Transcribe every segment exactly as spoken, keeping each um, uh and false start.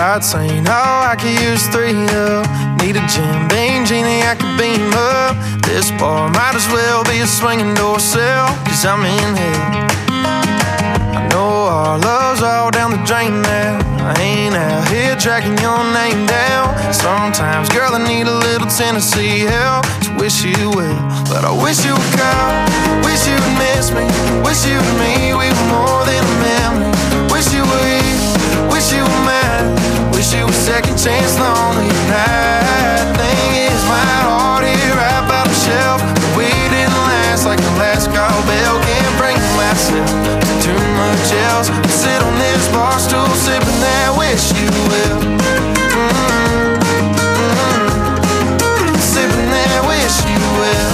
Hearts ain't all I could use three of. Need a Jim Beam genie I could beam up. This bar might as well be a swinging door sill, cause I'm in hell. I know our love's all down the drain now. I ain't out here tracking your name down. Sometimes, girl, I need a little Tennessee help. So wish you well, but I wish you would call. Wish you would miss me. Wish you and me, we were more than a memory. Wish you were here, wish you were mine. Wish you were second chance lonely tonight. Thing is, my heart here right by the shelf. But we didn't last like the last call bell. Can't bring myself to too much else. I sit on this bar stool sipping that wish you will. Mm-hmm. Mm-hmm. Sipping that wish you will.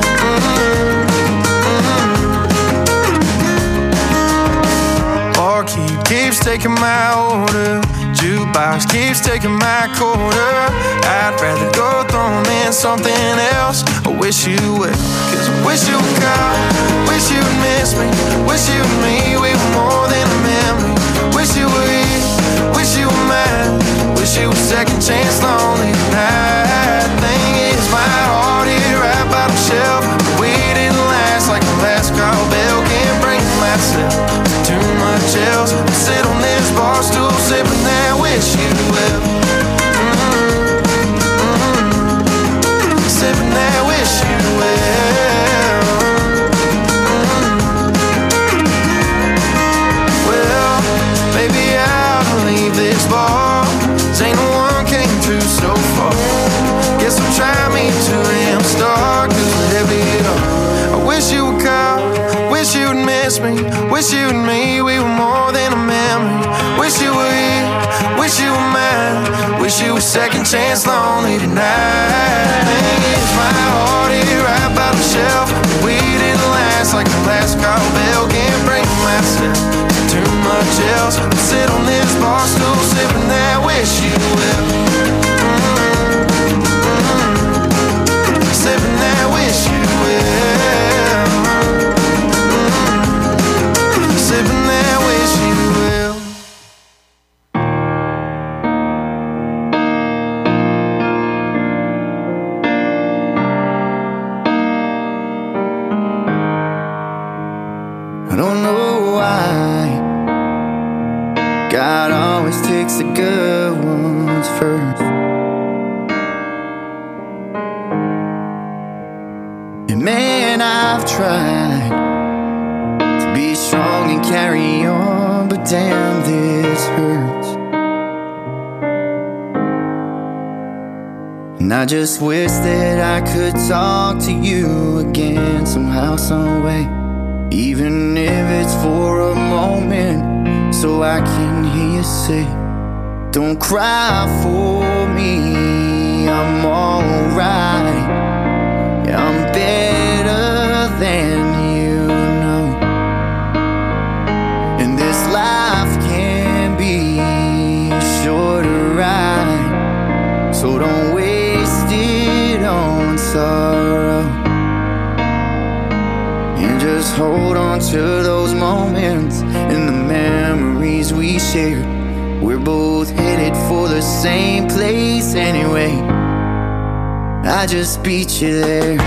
Mm-hmm. Barkeep keeps taking my order. Jukebox keeps taking my quarter. I'd rather go throw them in something else. I wish you would, cause I wish you would call. Wish you would miss me. Wish you and me, we were more than a memory. Wish you were here, wish you were mine. Wish you were second chance lonely tonight. Thing is, my heart here right by the shelf. But we didn't last like the last call bell. Can't bring myself to too much else. I sit on this bar stool sipping that wish you will. Mm-hmm. Mm-hmm. Sipping that wish you will. Mm-hmm. Well, maybe I'll leave this bar. 'Cause ain't no one came through so far. Guess I'll try me to am star. 'Cause whatever you know, I wish you would call. Wish you would miss me. Wish you and me, we were more than a memory. Wish you were here, wish you were mine. Wish you were second chance lonely tonight. Thing is, my heart here right by the shelf. We didn't last like the last call bell. Can't bring myself to too much else. I sit on this bar stool sipping that wish you will. Mm-hmm. Mm-hmm. Sipping that wish you will. Mm-hmm. Sipping that wish you will. I don't know why God always takes the good ones first. And man, I've tried to be strong and carry on, but damn, this hurts. And I just wish that I could talk to you again somehow, some way. Even if it's for a moment, so I can hear you say, don't cry for me, I'm alright. Yeah, I'm better than you know. And this life can be a shorter ride, so don't waste it on sorrow. And just hold on to those moments and the memories we shared. We're both headed for the same place anyway. I just beat you there.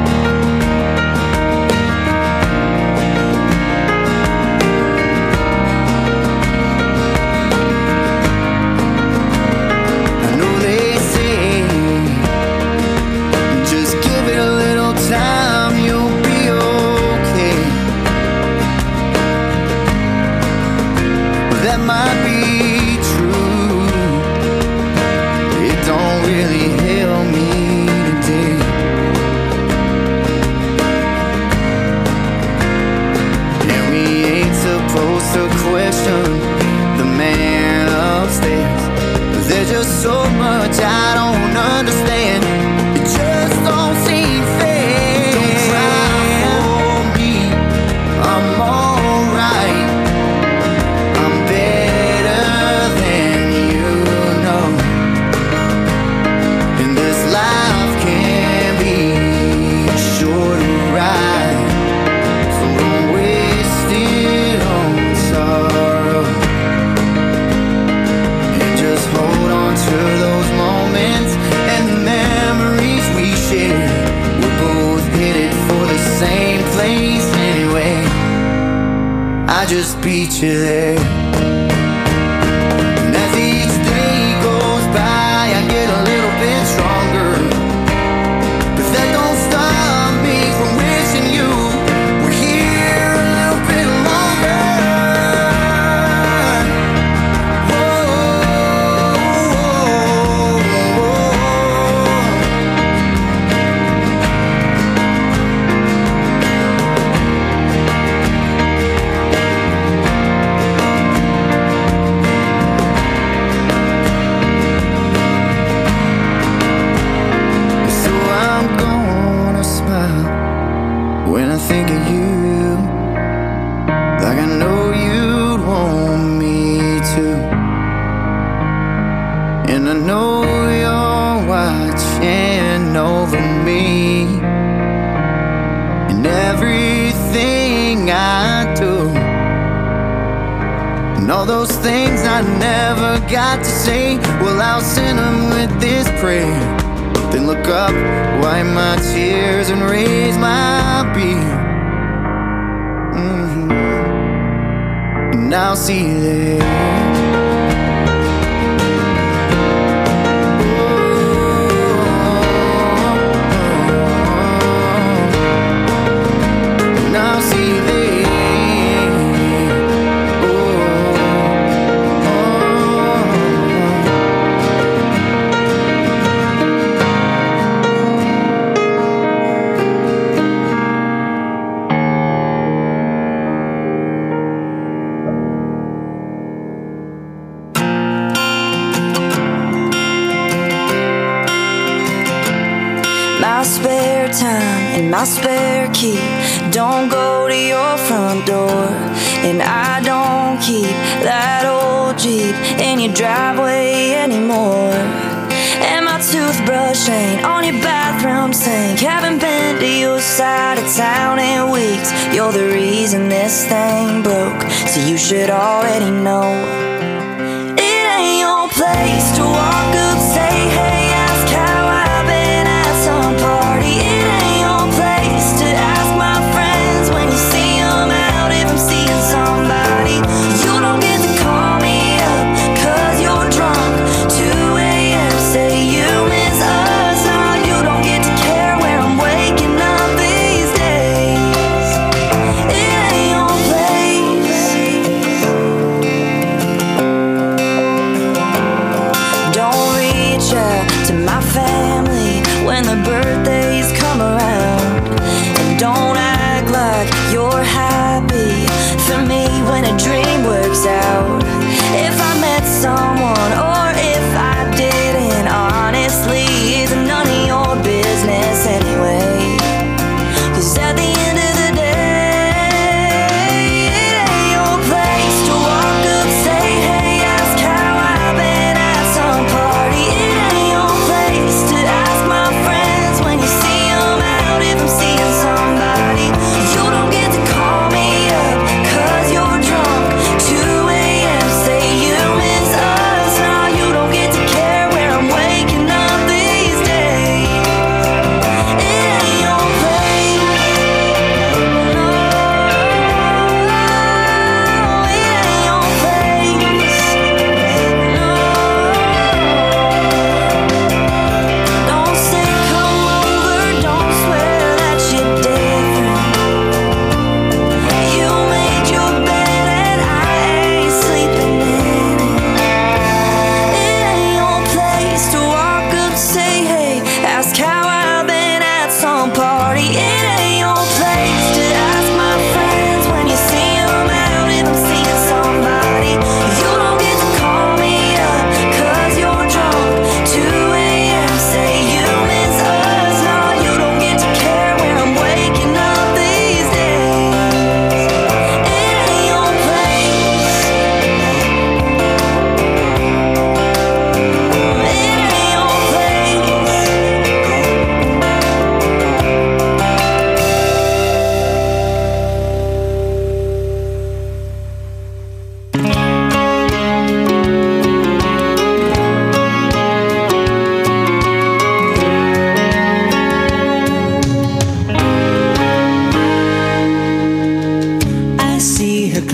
I know they say, just give it a little time, you'll be okay. But that might be true. It don't really help me today. I just beat you there. And as each day goes by, I get a little bit stronger, but that don't stop me from wishing you were here a little bit longer. When I think of you, like I know you'd want me to, and I know you're watching over me and everything I do, and all those things I never got to say, well, I'll send them with this prayer. Then look up, wipe my tears and raise my beer. Mm-hmm. And I'll see you there. My spare time and my spare key don't go to your front door, and I don't keep that old Jeep in your driveway anymore. And my toothbrush ain't on your bathroom sink. Haven't been to your side of town in weeks. You're the reason this thing broke, so you should already know. It ain't your place to walk up, say hey, ask how I've been at some party. It ain't your place to ask my friends when you see them out if I'm seeing somebody. You don't get to call me up cause you're drunk, two a m say you miss us. Nah, you don't get to care where I'm waking up these days. It ain't your place. Don't reach out to my family when the birthdays come around, and don't act like you're happy for me when a dream works out. If I met someone or if I didn't, honestly, it's none of your business anyway. Cause at the end of the day, it ain't your place to walk up, say hey, ask how I've been at some party. It ain't your place to ask my friends when you see them out if I'm seeing somebody. You don't get to call me up cause you're drunk, two a m say you miss us. Nah,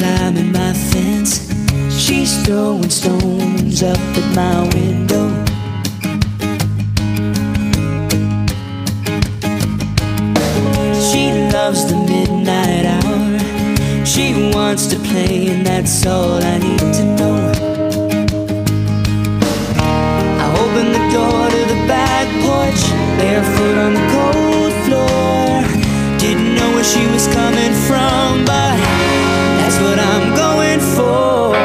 climbing my fence. She's throwing stones up at my window. She loves the midnight hour. She wants to play, and that's all I need to know. I opened the door to the back porch, barefoot on the cold floor. Didn't know where she was coming from, but that's what I'm going for.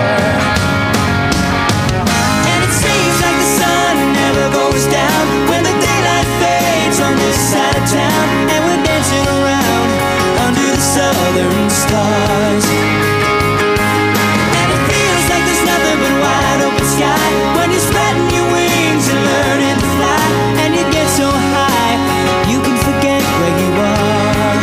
And it seems like the sun never goes down when the daylight fades on this side of town, and we're dancing around under the southern stars. And it feels like there's nothing but wide open sky when you're spreading your wings and learning to fly, and you get so high you can forget where you are.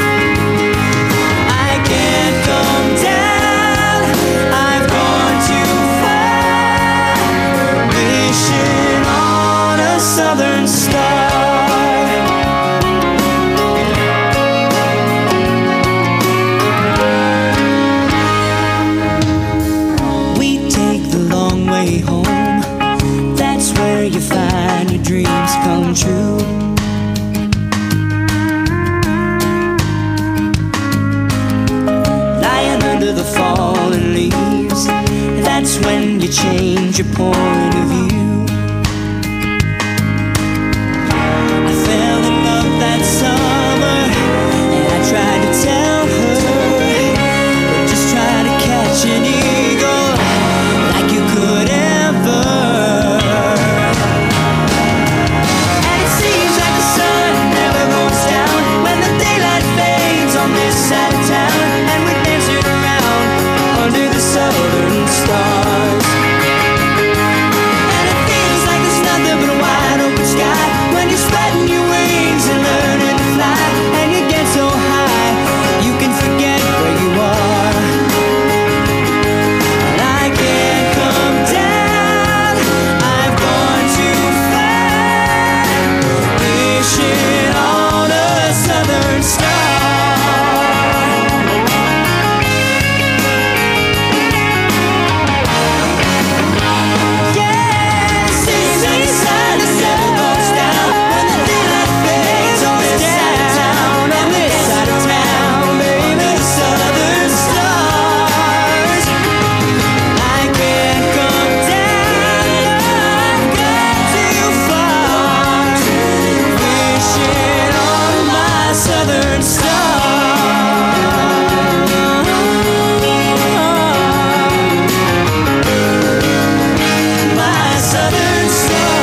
I can't come down, I've gone too far, wishing on a southern star. We take the long way home, that's where you find your dreams come true. Lying under the fallen leaves, that's when you change your point of view. I fell in love that summer, and I tried to tell her, but just try to catch an eagle like you could ever. And it seems like the sun never goes down when the daylight fades on this side of town, and we're dancing around under the southern stars. And it feels like there's nothing but a wide open sky when you're spreading your wings and learning to fly, and you get so high you can forget where you are. And I can't come down, I've gone too far, wishing on a southern star. Yeah, seems like the sun never goes down when the daylight fades on this side of town, on this side of town, baby, the southern stars. I can't come down, I've gone too far, wishing on my southern star. My southern star.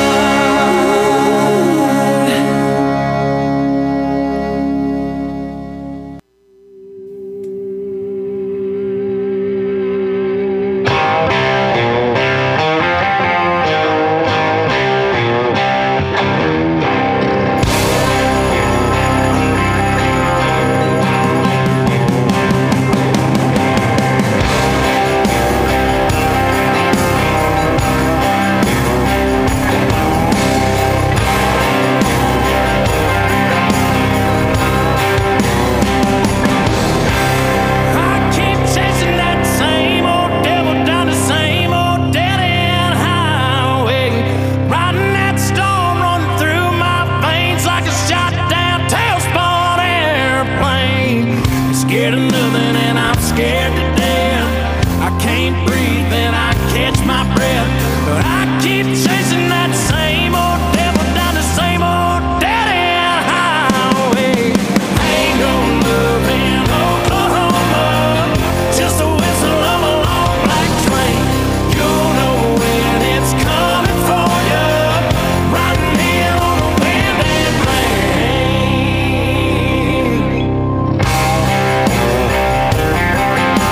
I keep chasing that same old devil down the same old dead-end highway, riding that storm running through my veins like a shot-down tailspun airplane. Scared of nothing and I'm scared to death. I can't breathe and I catch my breath, but I keep chasing that same old devil down the same old dead-end highway. Ain't no love in Oklahoma, just a whistle of a long black train. You'll know when it's coming for you, riding in on the wind and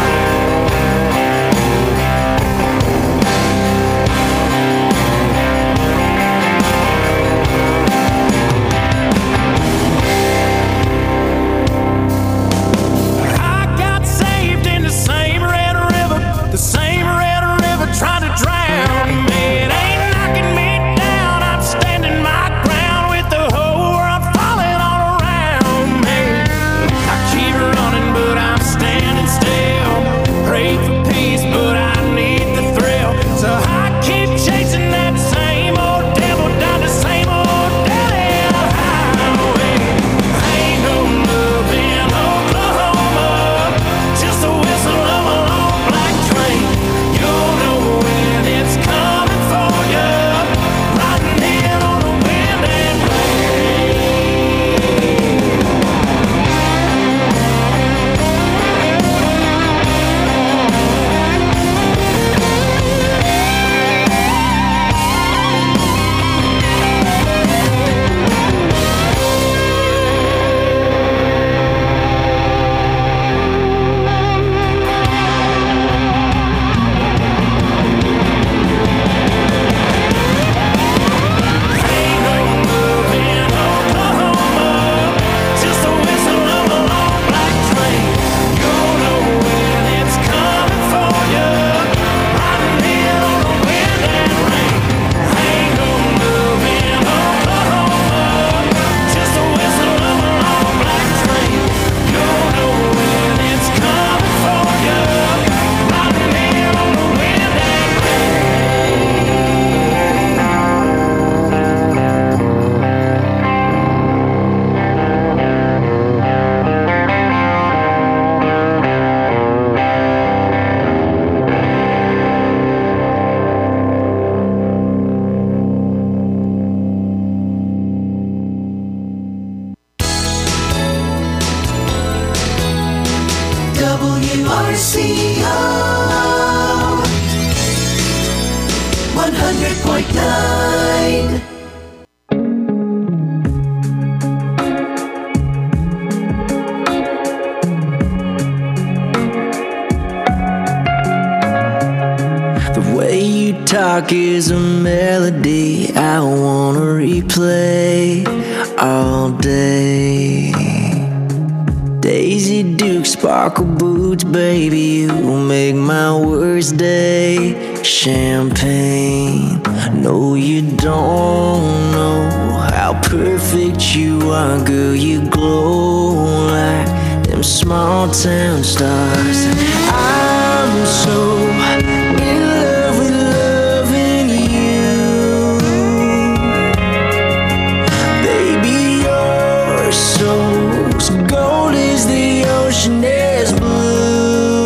rain. talk is a melody I wanna replay all day. Daisy Duke, sparkle boots, baby, you make my worst day. Champagne, no you don't know how perfect you are, girl, you glow like them small town stars. I'm so in love with loving you, baby, your soul's gold is the ocean is blue.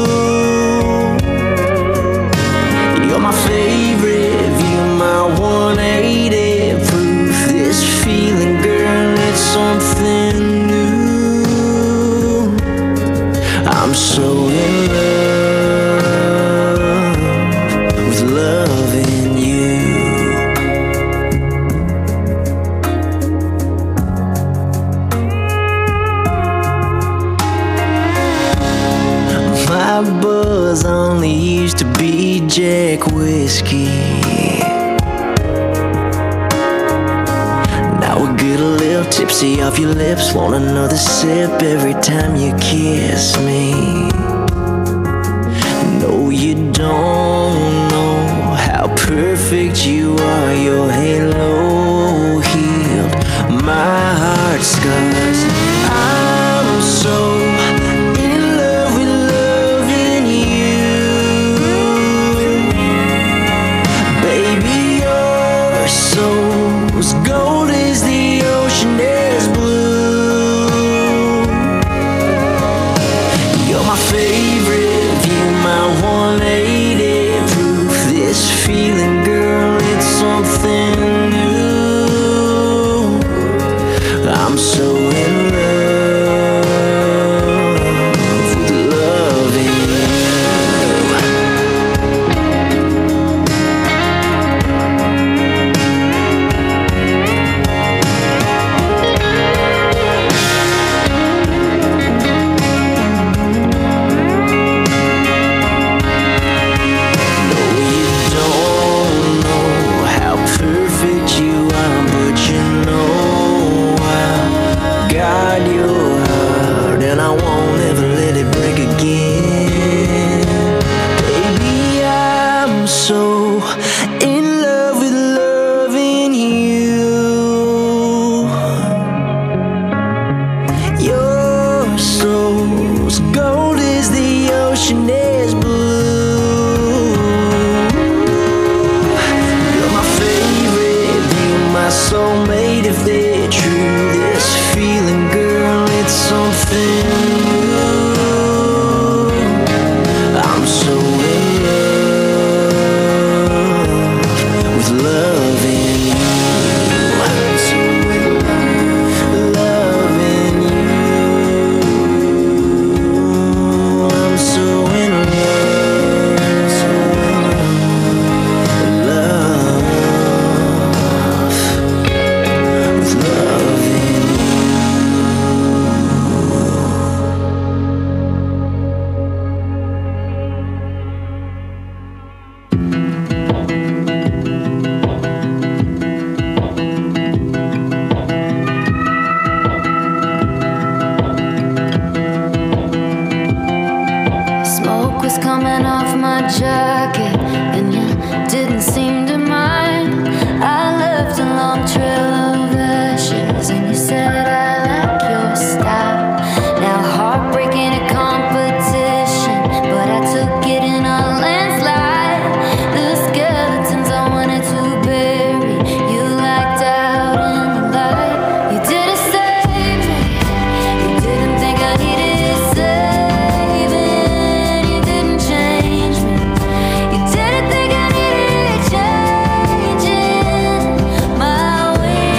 You're my favorite view, my one eighty proof. This feeling, girl, it's something new. I'm so in love with loving you. My buzz only used to be Jack whiskey. Now we get a little tipsy off your lips, want another sip every time you kiss me. No, you don't know how perfect you are, your halo healed my heart scars. I'm so in love with loving you, baby, your soul's gold is the ocean is blue. You're my favorite view, my one eighty proof. This feeling, girl, it's something new. I'm so in love with loving you. No, you don't know how perfect you are, but you know I'll guard your heart, and I won't ever let it break again. Baby, I'm so in love with loving you. Your soul's gold is the ocean is blue. You're my favorite view, my soulmate if they're true. This feeling, girl, it's something new. I'm so in love with loving you. I'm so in love loving you. I'm so in love, so in love with loving you. Smoke was coming off my jacket, and you didn't seem to mind. I left a long trail of ashes, and you said I like your style. Now heartbreaking a competition, but I took it in a landslide. The skeletons I wanted to bury, you lacked out in the light. You didn't save me, you didn't think I needed saving. You didn't change me, you didn't think I needed changing. My way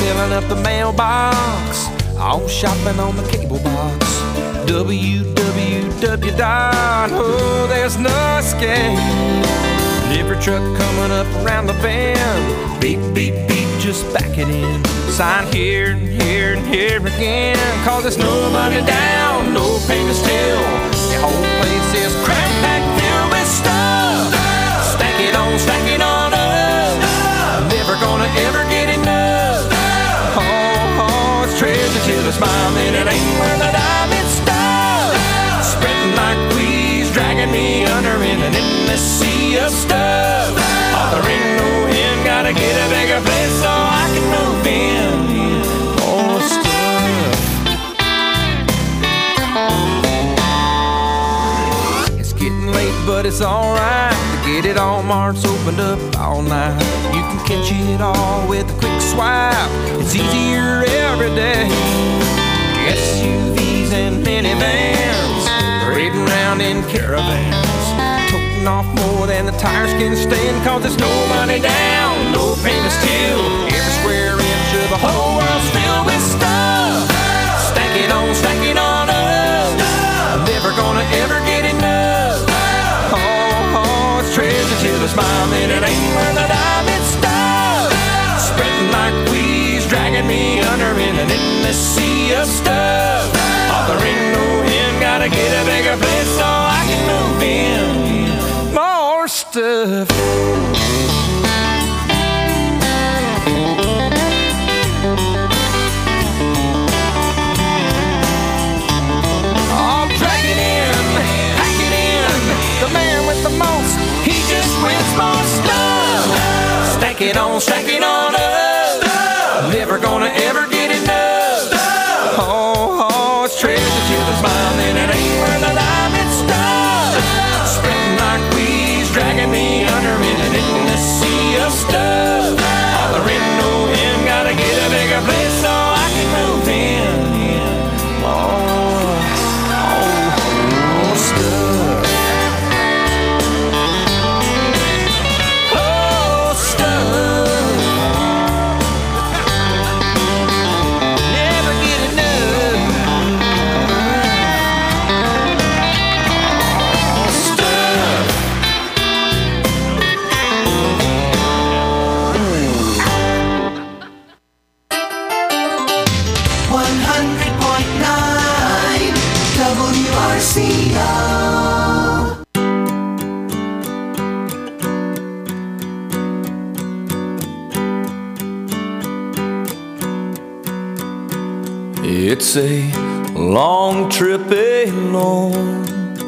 filling up the mailbox, all shopping on the cable box. w w w dot oh there's no escape. Every truck coming up around the bend, beep, beep, beep, just back it in. Sign here and here and here again, cause there's no money down, no payment still. The whole place is crack packed filled with stuff. Stack it on, stack it on up. Never gonna ever get enough. Oh, oh, it's treasure till it's mine, and it ain't worth a dime, it's stuff. Spreading like weeds, dragging me under in an endless sea of stuff. Oh, there ain't no end, gotta get a bigger place so I can move in. More stuff. It's getting late, but it's alright to get it all marked, opened up all night. You can catch it all with a quick swipe. It's easier every day. S U Vs and minivans, parading around in caravans, toting off more than the tires can stand, cause there's no money down, no payment still. Every square inch of the whole world's filled with stuff. Stack it on, stack it on up. Never gonna ever get enough. Oh, oh, it's treasure till it's mine, and it ain't worth a dime, it's stuff. Spreading like weeds, dragging me under in an endless sea of stuff. Oh, there ain't no end, gotta get a bigger place so I can move in. More stuff. Oh, drag it in, pack it in. The man with the most, he just wins more stuff. Stack it on, stack it on up. Stuff. Never gonna ever get enough. Stuff. Oh, oh, it's treasure till it's mine, and it ain't worth a dime, it's stuff. Spreading like weeds, dragging me under in an endless sea of stuff. Oh, there ain't no end, gotta get a bigger place so I can move in. Oh, oh, oh, stuff. Oh, stuff. Never get enough. Oh, stuff. one hundred point nine W R C O. It's a long trip alone,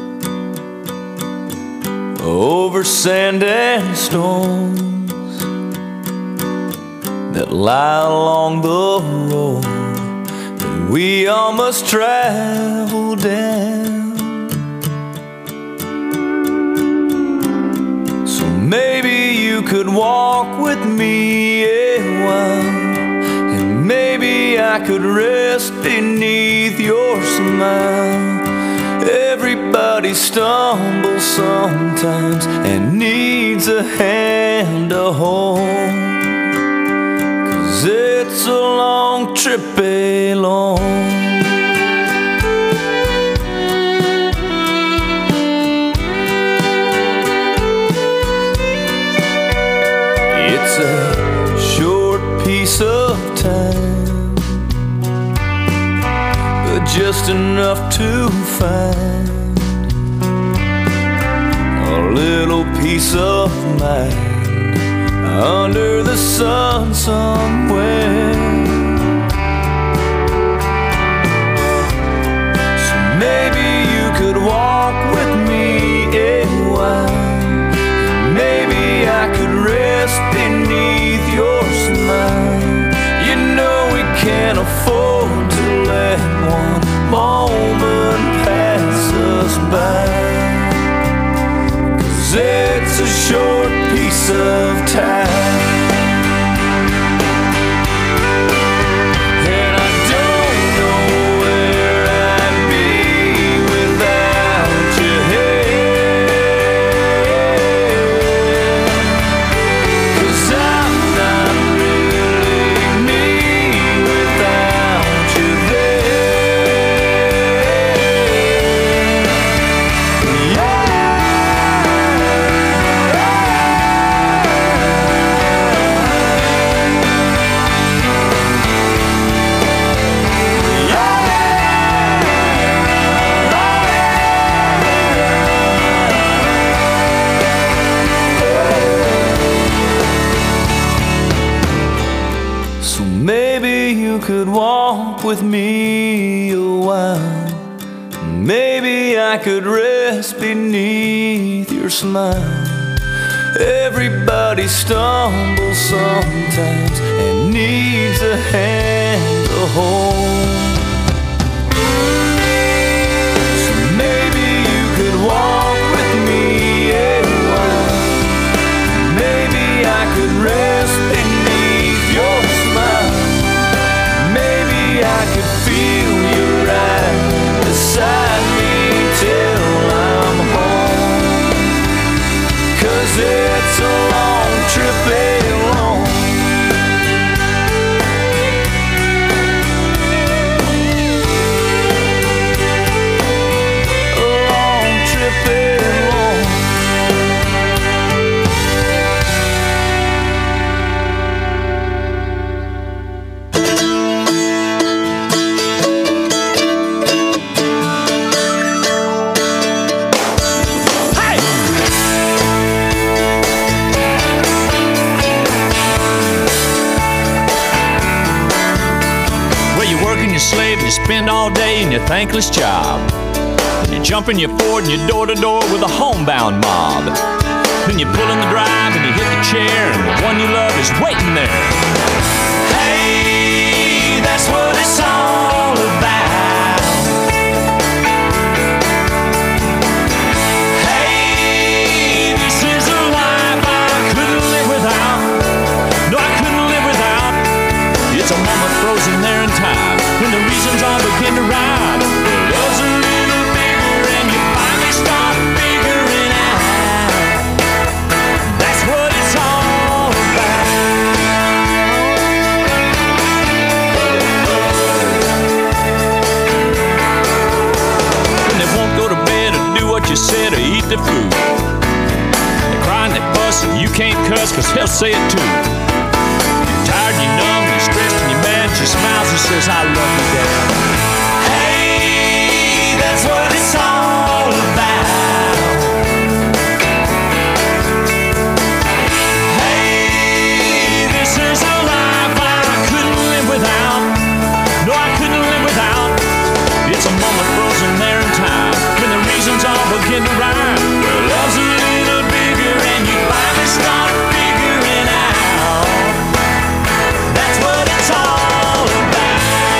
over sand and stones that lie along the road that we all must travel down. So maybe you could walk with me a while, and maybe I could rest beneath your smile. Everybody stumbles sometimes and needs a hand to hold, 'cause it's a long trip alone. It's a short piece of time, but just enough to find a little peace of mind under the sun somewhere. So maybe you could walk with me a while, maybe I could rest beneath your smile. You know we can't afford to let one moment pass us by, 'cause it's a short piece of time. And I don't know where I'd be without you here, 'cause I'm not really me could walk with me a while, maybe I could rest beneath your smile. Everybody stumbles sometimes and needs a hand to hold. So maybe you could walk with me a while, maybe I could rest beneath your smile. Maybe I could feel you right beside me till I'm home. 'Cause it's a long trip alone. A long trip alone. Slave and you spend all day in your thankless job. You jump in your Ford and you're door to door with a homebound mob. Then you pull in the drive and you hit the chair and the one you love is waiting there. Hey, that's what it's all about. Hey, this is a life I couldn't live without. No, I couldn't live without. It's a moment frozen there in time, when the reasons all begin to rhyme. Love's a little bigger and you finally start figuring out. That's what it's all about. When they won't go to bed or do what you said or eat the food, they cry and they fuss and you can't cuss 'cause he'll say it too. You're tired and you're numb, you're stressed and you're mad. She smiles and says, I love you, Dad. Hey, that's what it's all about. Hey, this is a life I couldn't live without. No, I couldn't live without. It's a moment frozen there in time, when the reasons all begin to rhyme. Well, love's a little bigger and you finally start figuring out. That's what it's all about.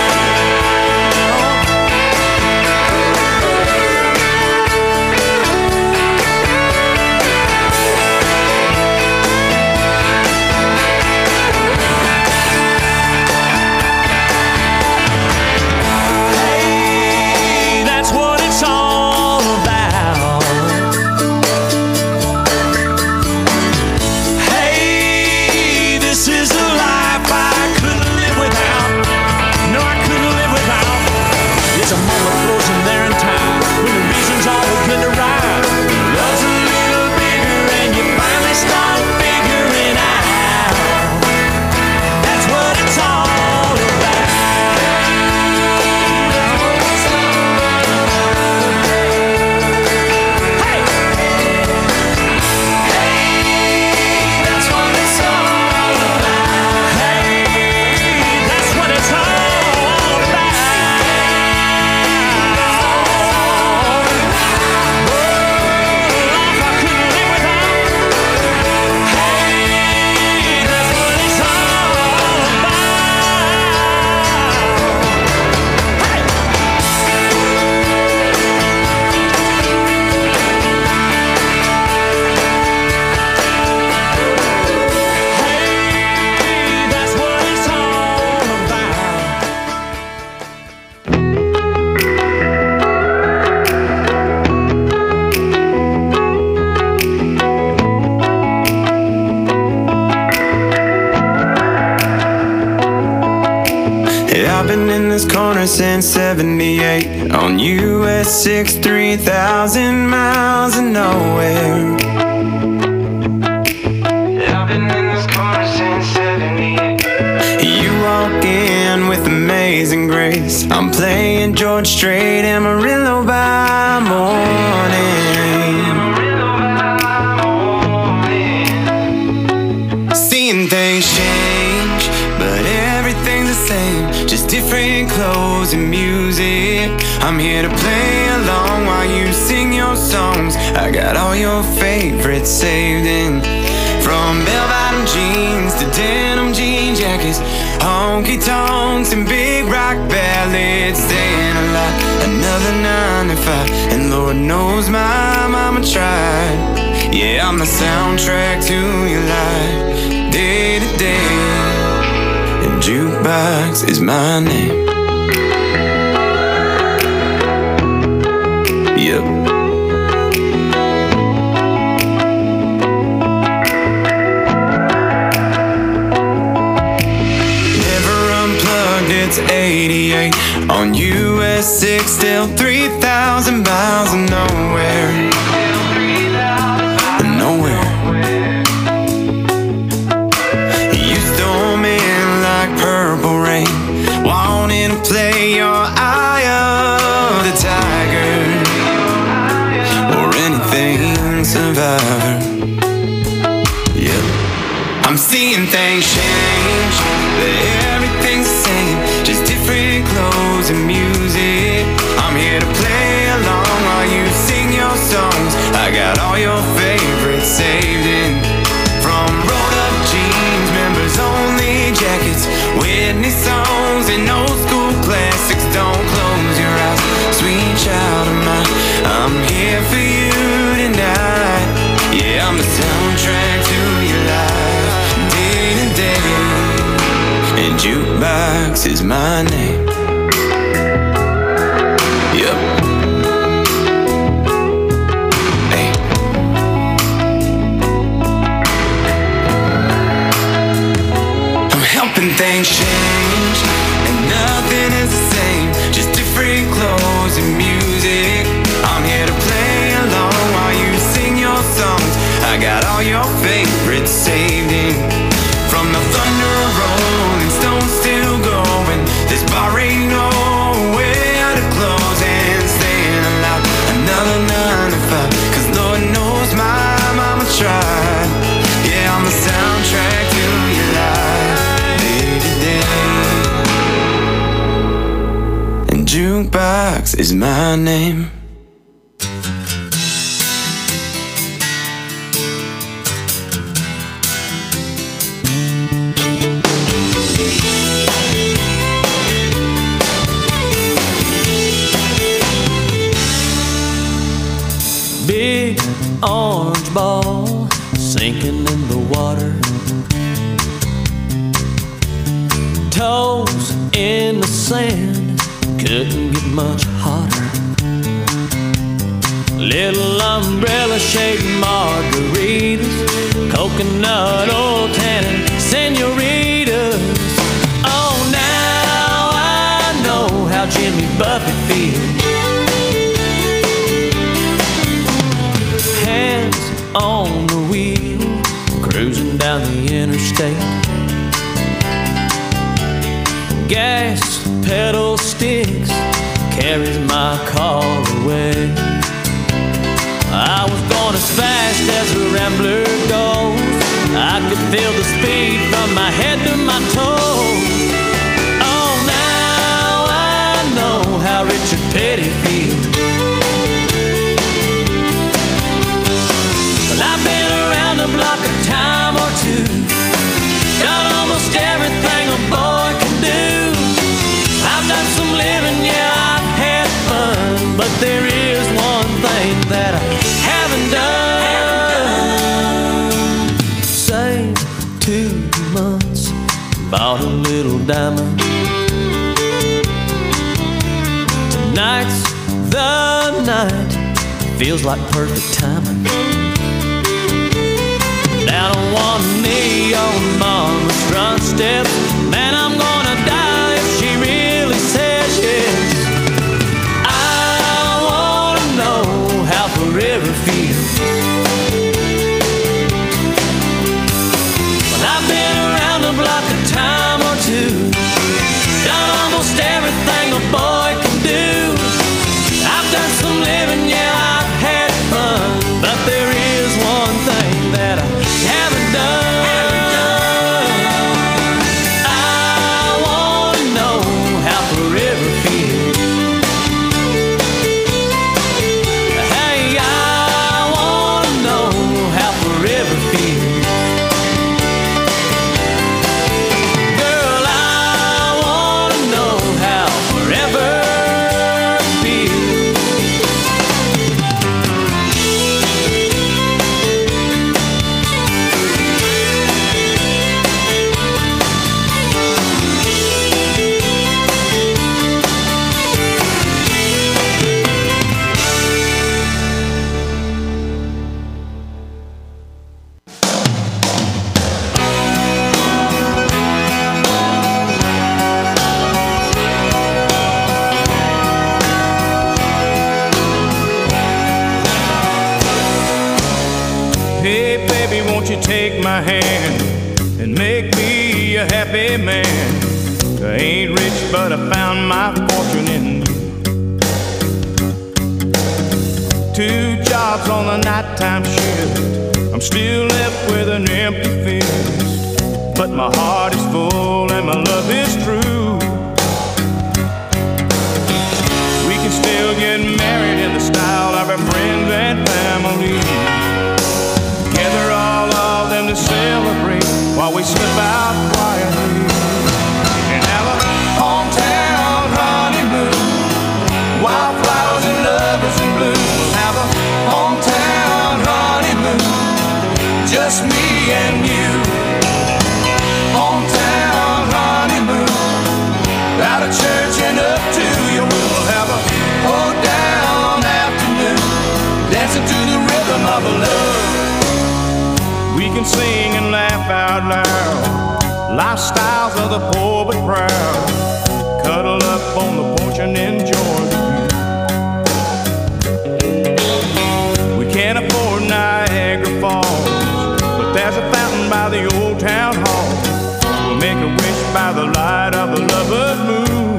Hey, that's what it's all about. Hey, this is a life I couldn't live without. No, I couldn't live without. It's a moment frozen there in time, when the reasons all begin to rhyme. Love's a little bigger and you finally start figuring out. That's what it's all about. Hey! Hey, that's what it's all about. Hey, that's what it's all about. Oh, life I couldn't live without. Hey, that's what it's all about. Hey! Hey, that's what it's all about. Yeah, I've been in this corner since seventy-eight, on U S six, three thousand miles of nowhere. Yeah, I've been in this corner since seventy-eight. You walk in with amazing grace. I'm playing George Strait, Amarillo by morning. Seeing things change, but everything's the same. Just different clothes and music. I'm here to play along while you sing your songs. I got all your favorites saved in, from bell-bottom jeans to denim jean jackets, honky tonks and big rock ballads. Staying alive another nine to five, and Lord knows my mama tried. Yeah, I'm the soundtrack to your life, day to day, and Jukebox is my name. Yep. It's eighty-eight on U S six, still three thousand miles of nowhere, nowhere. You stole me like purple rain, wanting to play your Eye of the Tiger, or anything Survivor. Yeah, I'm seeing things change, but everything's the same, just different clothes and music. I'm here to play along while you sing your songs. I got all your favorites saved in, from rolled up jeans, members only jackets, Whitney songs and old school classics. Don't close your eyes, sweet child of mine, I'm here for you tonight. Yeah, I'm the soundtrack to your life, day to day, and Jukebox is my name. Yep. Hey. I'm helping things change, and nothing is the same, just different clothes and music. I'm here to play along while you sing your songs. I got all your favorites saved in, from the thunder rolling stones still going. This bar ain't nowhere to close, and staying alive another nine to five, cause Lord knows my mama tried. Yeah, I'm the soundtrack to your life, day to day, and Jukebox is my name. Big orange ball sinking in the water, toes in the sand, couldn't get much hotter. Little umbrella shaped margaritas, coconut oil tannin senoritas. Oh, now I know how Jimmy Buffett feels. Hands on the wheel, cruising down the interstate. Gas pedal sticks, carries my car away. I was going as fast as a rambler goes, I could feel the speed from my head to my toes. Oh, now I know how Richard Petty feels. I've been around the block a time or two, got almost everything a boy can do. I've done some living, yeah, I've had fun, but there is one thing that I haven't done. Saved two months, bought a little diamond. Tonight's the night, feels like perfect timing. Down on one knee on Mama's front step, man, I'm gonna die if she really says yes. I wanna know how forever feels. Well, I've been around the block a time or two, done almost everything a boy can do. I've done some living, yeah, I've had fun, but there is one thing that I haven't done. I take my hand and make me a happy man. I ain't rich, but I found my fortune in you. Two jobs on the nighttime shift, I'm still left with an empty fist. But my heart is full and my love is true. We can still get married in the style of our friends and family. Gather all of them to celebrate while we slip out quietly. And have a hometown honeymoon, wildflowers and lovers in bloom. We'll have a hometown honeymoon, just me and you. Hometown honeymoon, out of church and up to your room. We'll have a hold down afternoon, dancing to the rhythm of love. We can sing and laugh out loud, lifestyles of the poor but proud. Cuddle up on the porch and enjoy the view. We can't afford Niagara Falls, but there's a fountain by the old town hall. We'll make a wish by the light of the lover's moon.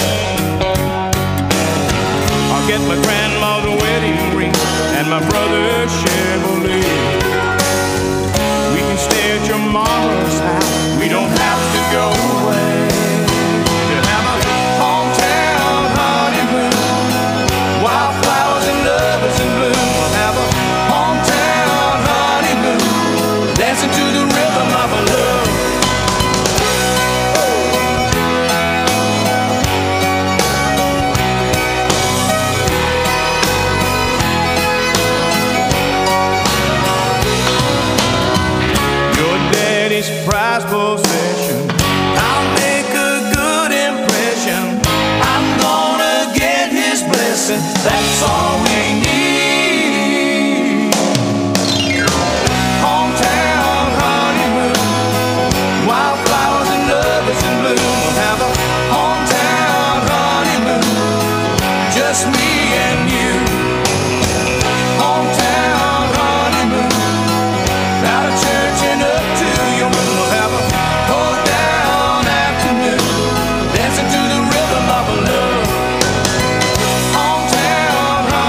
I'll get my grandma's wedding ring and my brother's Chevrolet. We can stay at your mama's house, we don't have to go away. We'll have a hometown honeymoon, wildflowers and lovers in bloom. We'll have a hometown honeymoon, dancing to the rhythm of a love. Prized possession, I'll make a good impression. I'm gonna get his blessing, that's all we need. Hometown honeymoon, wildflowers and lovers in bloom. We'll have a hometown honeymoon, just me and you. Hometown honeymoon, out of church and up to your room. We'll have a hold down afternoon, dancing to the rhythm of a love. Hometown honeymoon.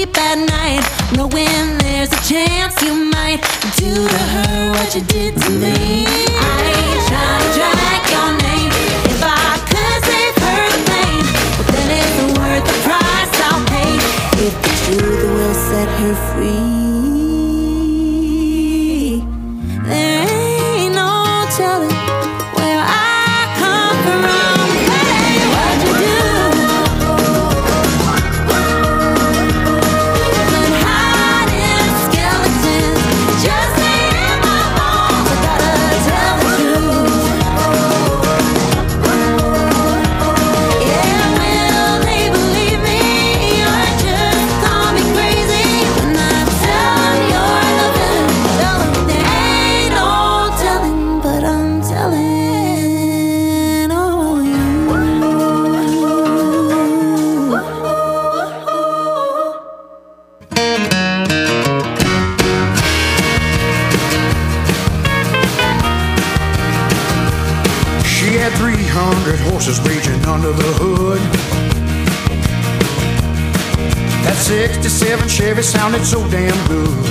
sleep at night, knowing there's a chance you might do to her what you did to me. I ain't trying to drag your name. If I could save her the pain, but then it's worth the price I'll pay. If the truth will set her free, there ain't no telling where I come from. Hey, what'd you do? Been hiding skeletons just in my bones. I gotta tell the truth. Yeah, will they believe me or just call me crazy when I tell them you're the villain? Tell them there ain't no telling, but I'm telling all you. She had three hundred horses raging under the hood. That sixty-seven Chevy sounded so damn good.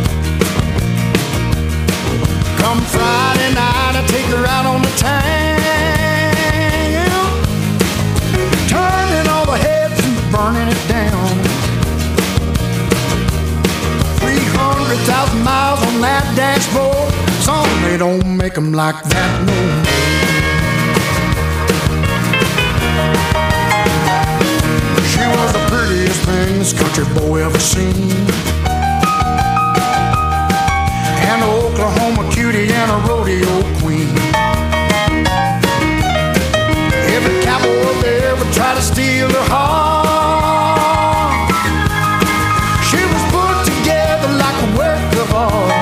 Come Friday night, I take her out on the town, turning all the heads and burning it down. three hundred thousand miles on that dashboard. Some they don't make them like that no more. She was the prettiest thing this country boy ever seen. An Oklahoma cutie and a rodeo queen. Every cowboy there would try to steal her heart. She was put together like a work of art.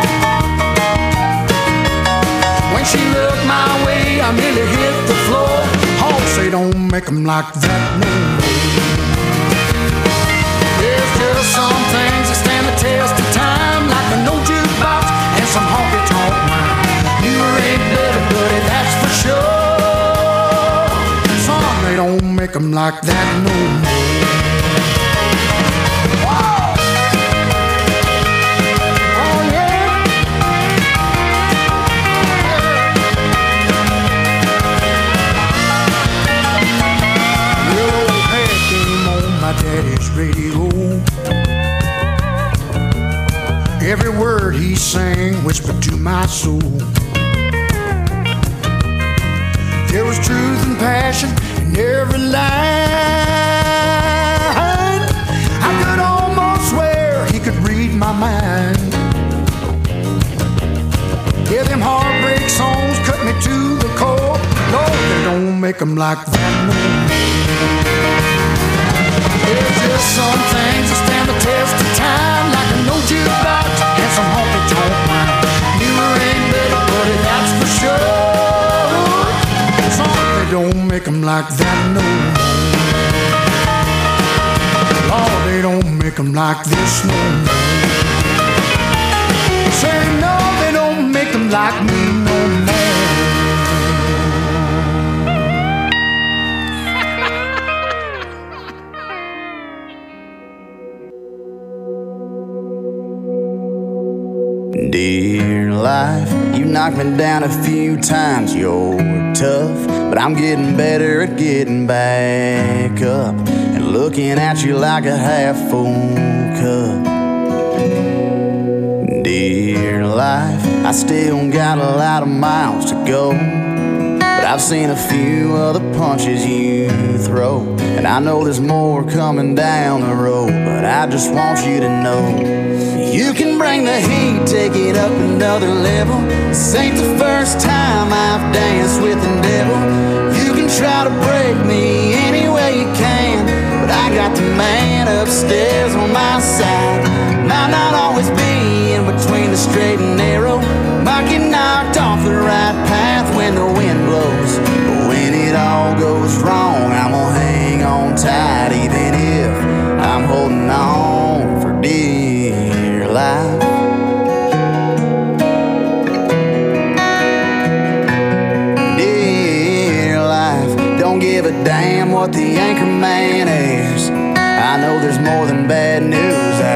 When she looked my way, I nearly hit the floor. Oh, they don't make them like that no more. There's just some things that stand the test of time, like a no jukebox and some honky-tonk wine. You ain't better, buddy, that's for sure. Some they don't make them like that no more. Oh, yeah. Little old head came on my daddy's radio. Every word he sang whispered to my soul. There was truth and passion in every line. I could almost swear he could read my mind. Yeah, them heartbreak songs cut me to the core. Lord, they don't make them like that no more. There's just some things that stand the test of time, like a no jukebox and some honky-tonk wine. You ain't better, buddy, that's for sure. Some they don't make them like that no more. Lord, they don't make them like this no more. Say no, they don't make them like me no more. Dear life, you knocked me down a few times, you're tough, but I'm getting better at getting back up and looking at you like a half-full cup. Dear life, I still got a lot of miles to go, but I've seen a few of the punches you throw, and I know there's more coming down the road, but I just want you to know you can bring the heat, take it up another level. This ain't the first time I've danced with the devil. You can try to break me any way you can, but I got the man upstairs on my side. Might not always be in between the straight and narrow, might get knocked off the right path when the wind blows, but when it all goes wrong, I'm gonna hang on tight, even if I'm holding on for dear life. Dear life, don't give a damn what the anchor man airs. I know there's more than bad news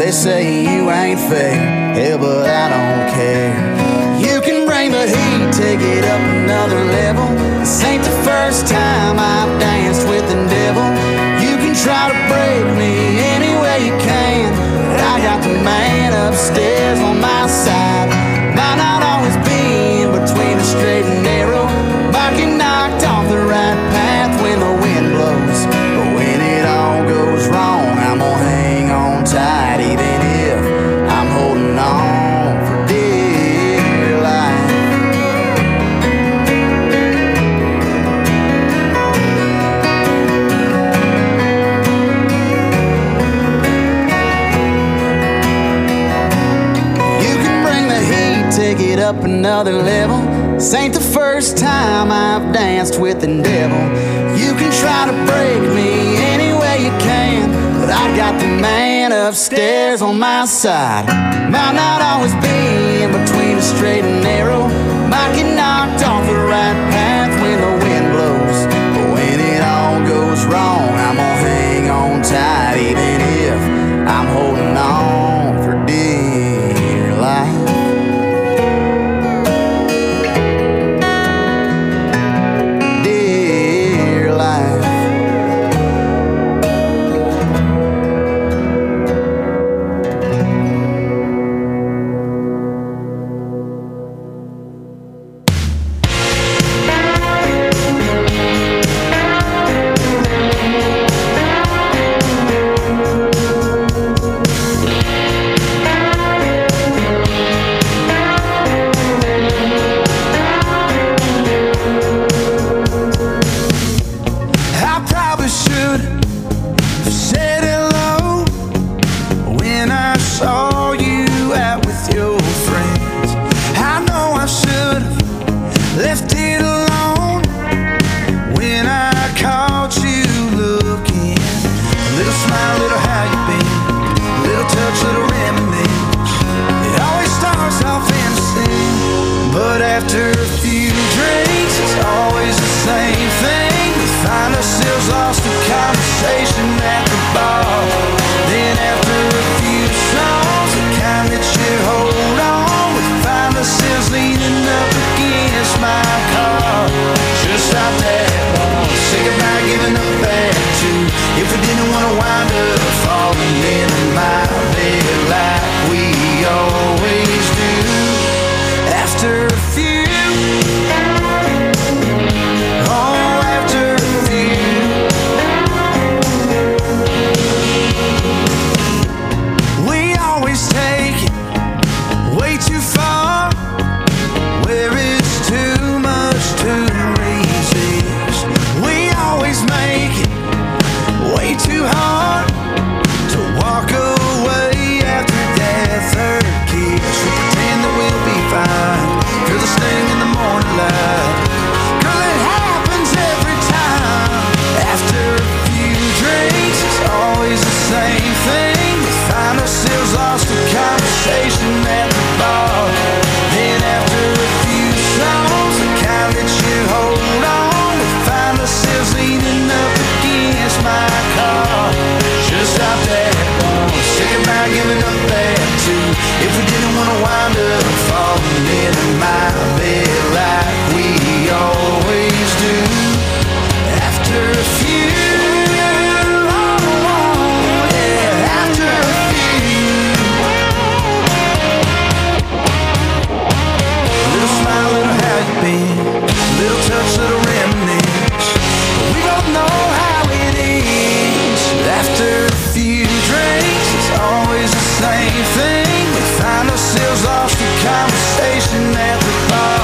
They say you ain't fair, hell, but I don't care. You can bring the heat, take it up another level. This ain't the first time I've danced with the devil. You can try to break me any way you can, but I got the man upstairs on my side. Might not always be in between the straight and narrow, might get knocked off the right path when the wind blows. But when it all goes wrong, I'm gonna hang on tight, even if I'm holding on for dear life. You can bring the heat, take it up another level. This ain't the first time I've danced with the devil. You can try to break me any way you can, but I got the man upstairs on my side. Might not always be in between the straight and narrow, might get knocked off the right path when the wind blows. But when it all goes wrong, I'm gonna hang on tight, even if I'm holding on for dear life. Same thing, we find ourselves lost in conversation at the bar.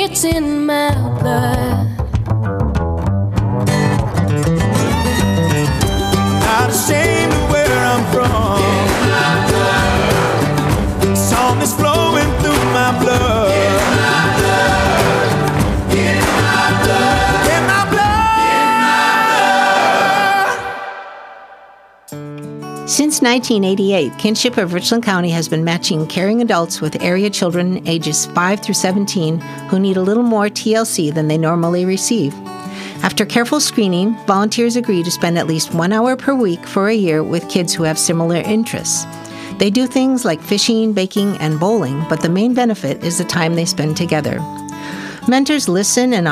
it's in my blood. Not ashamed of where I'm from. Song is flowing through my blood. In my blood. In my blood. In my blood. Since nineteen eighty-eight, Kinship of Richland County has been matching caring adults with area children ages five through seventeen who need a little more T L C than they normally receive. After careful screening, volunteers agree to spend at least one hour per week for a year with kids who have similar interests. They do things like fishing, baking, and bowling, but the main benefit is the time they spend together. Mentors listen and